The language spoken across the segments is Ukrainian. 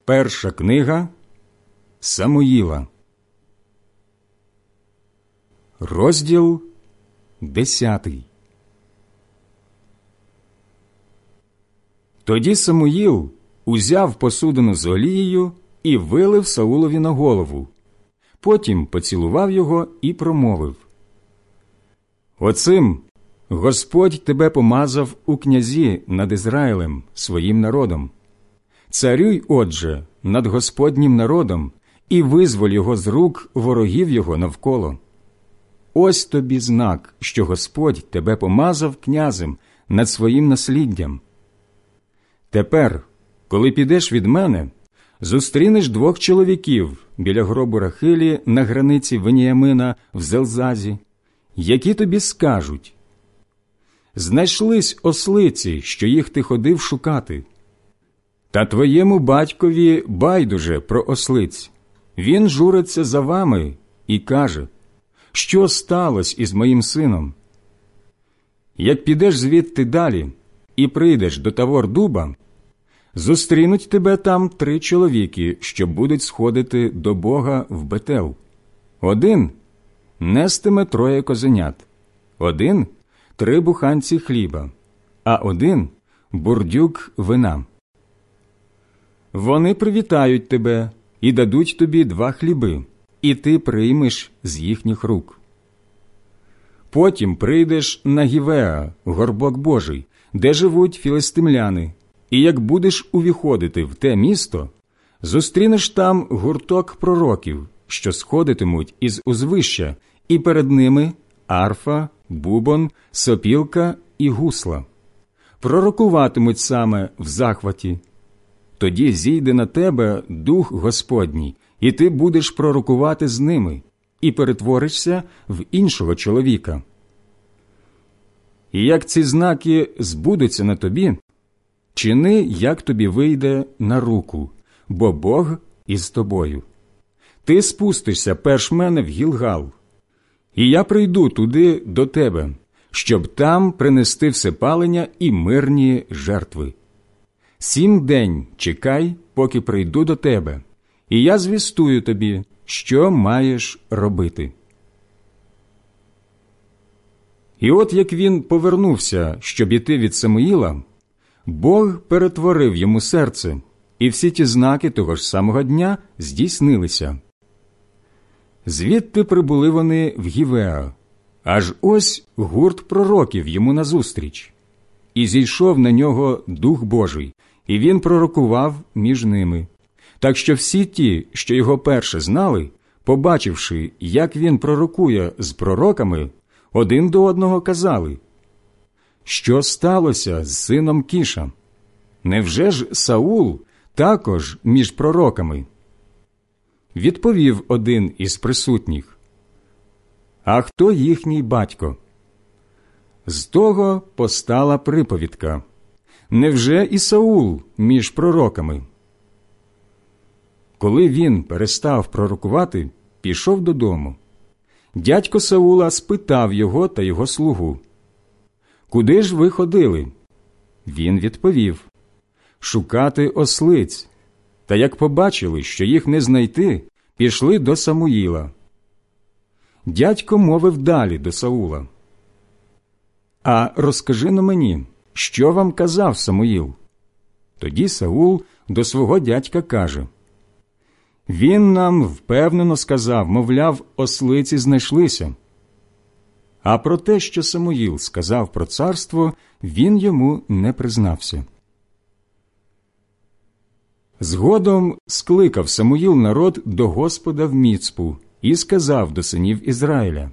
Перша книга Самуїла, розділ 10. Тоді Самуїл узяв посудину з олією і вилив Саулові на голову. Потім поцілував його і промовив: «Оцим Господь тебе помазав у князі над Ізраїлем, своїм народом. Царюй, отже, над Господнім народом і визволь його з рук ворогів його навколо. Ось тобі знак, що Господь тебе помазав князем над своїм насліддям. Тепер, коли підеш від мене, зустрінеш 2 чоловіків біля гробу Рахилі на границі Веніямина в Зелзазі, які тобі скажуть: знайшлись ослиці, що їх ти ходив шукати. Та твоєму батькові байдуже про ослиць. Він журиться за вами і каже: що сталося із моїм сином? Як підеш звідти далі і прийдеш до Тавор-дуба, зустрінуть тебе там 3 чоловіки, що будуть сходити до Бога в Бетел. Один нестиме 3 козенят, один 3 буханці хліба, а один бурдюк вина. Вони привітають тебе і дадуть тобі 2 хліби, і ти приймеш з їхніх рук. Потім прийдеш на Гівеа, горбок Божий, де живуть філистимляни, і як будеш увіходити в те місто, зустрінеш там гурток пророків, що сходитимуть із узвища, і перед ними арфа, бубон, сопілка і гусла. Пророкуватимуть саме в захваті. Тоді зійде на тебе Дух Господній, і ти будеш пророкувати з ними, і перетворишся в іншого чоловіка. І як ці знаки збудуться на тобі, чини, як тобі вийде на руку, бо Бог із тобою. Ти спустишся перш мене в Гілгал, і я прийду туди до тебе, щоб там принести всепалення і мирні жертви. 7 день чекай, поки прийду до тебе, і я звістую тобі, що маєш робити». І от як він повернувся, щоб іти від Самуїла, Бог перетворив йому серце, і всі ті знаки того ж самого дня здійснилися. Звідти прибули вони в Гівеа, аж ось гурт пророків йому назустріч. І зійшов на нього Дух Божий, і він пророкував між ними. Так що всі ті, що його перше знали, побачивши, як він пророкує з пророками, один до одного казали: «Що сталося з сином Кіша? Невже ж Саул також між пророками?» Відповів один із присутніх: «А хто їхній батько?» З того постала приповідка: «Невже і Саул між пророками?» Коли він перестав пророкувати, пішов додому. Дядько Саула спитав його та його слугу: «Куди ж ви ходили?» Він відповів: «Шукати ослиць». Та як побачили, що їх не знайти, пішли до Самуїла. Дядько мовив далі до Саула: «А розкажи-но мені, що вам казав Самуїл?» Тоді Саул до свого дядька каже: «Він нам впевнено сказав, мовляв, ослиці знайшлися». А про те, що Самуїл сказав про царство, він йому не признався. Згодом скликав Самуїл народ до Господа в Міцпу і сказав до синів Ізраїля: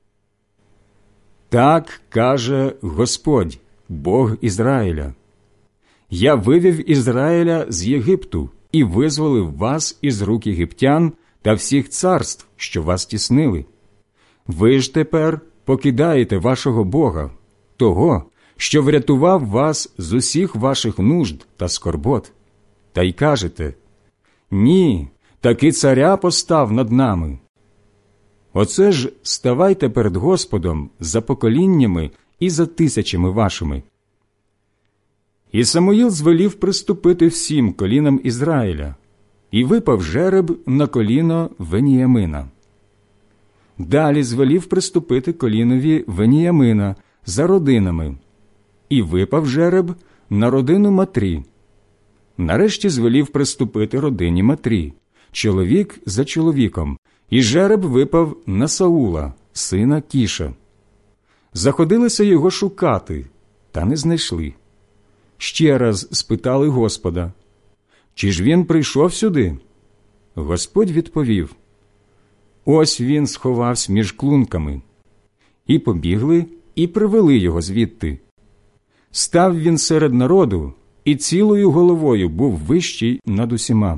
«Так каже Господь, Бог Ізраїля: я вивів Ізраїля з Єгипту і визволив вас із рук єгиптян та всіх царств, що вас тіснили. Ви ж тепер покидаєте вашого Бога, того, що врятував вас з усіх ваших нужд та скорбот, та й кажете: ні, таки царя постав над нами. Оце ж ставайте перед Господом за поколіннями і за тисячами вашими». І Самуїл звелів приступити всім колінам Ізраїля, і випав жереб на коліно Веніямина. Далі звелів приступити колінові Веніямина за родинами, і випав жереб на родину Матрі. Нарешті звелів приступити родині Матрі, чоловік за чоловіком, і жереб випав на Саула, сина Кіша. Заходилися його шукати, та не знайшли. Ще раз спитали Господа: «Чи ж він прийшов сюди?» Господь відповів: «Ось він сховався між клунками». І побігли, і привели його звідти. Став він серед народу, і цілою головою був вищий над усіма.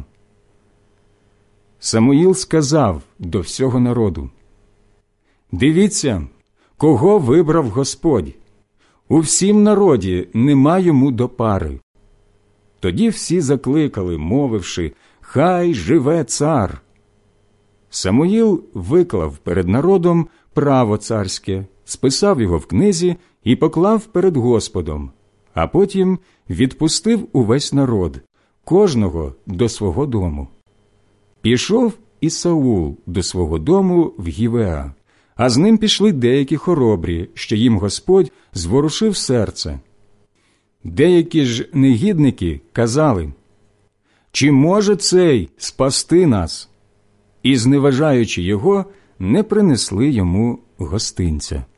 Самуїл сказав до всього народу: «Дивіться, кого вибрав Господь! У всім народі нема йому до пари». Тоді всі закликали, мовивши: «Хай живе цар!» Самуїл виклав перед народом право царське, списав його в книзі і поклав перед Господом, а потім відпустив увесь народ, кожного до свого дому. Пішов і Саул до свого дому в Гівеа, а з ним пішли деякі хоробрі, що їм Господь зворушив серце. Деякі ж негідники казали: «Чи може цей спасти нас?» І, зневажаючи його, не принесли йому гостинця.